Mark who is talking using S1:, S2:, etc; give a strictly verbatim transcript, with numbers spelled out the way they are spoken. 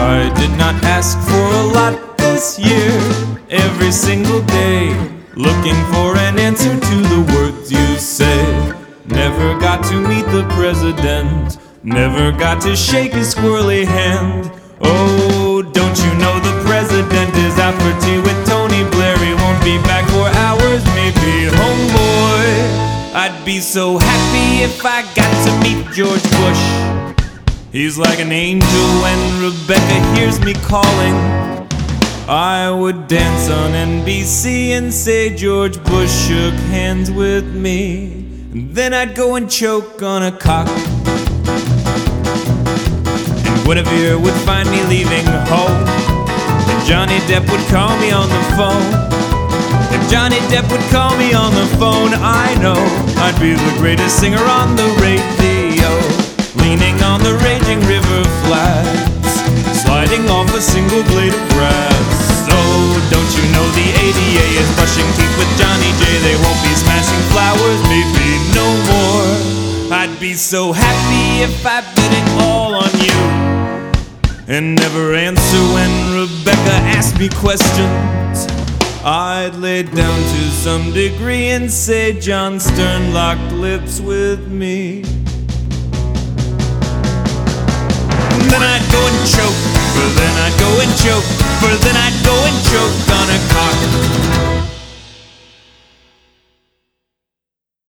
S1: I did not ask for a lot this year. Every single day, looking for an answer to the words you say. Never got to meet the president, never got to shake his squirrely hand. Oh, don't you know the president is out for tea with Tony Blair? He won't be back for hours, maybe homeboy. I'd be so happy if I got to meet George Bush. He's like an angel when Rebecca hears me calling. I would dance on N B C and say George Bush shook hands with me. And then I'd go and choke on a cock. And Guinevere would find me leaving home. And Johnny Depp would call me on the phone. If Johnny Depp would call me on the phone, I know I'd be the greatest singer on the radio. Leaning on the raging river flats, sliding off a single blade of grass. Oh, don't you know the A D A is brushing teeth with Johnny J? They won't be smashing flowers, maybe no more. I'd be so happy if I bet it all on you and never answer when Rebecca asked me questions. I'd lay down to some degree and say John Stern locked lips with me. Then I'd go and choke, for then I'd go and choke, for then I'd go and choke on a cock.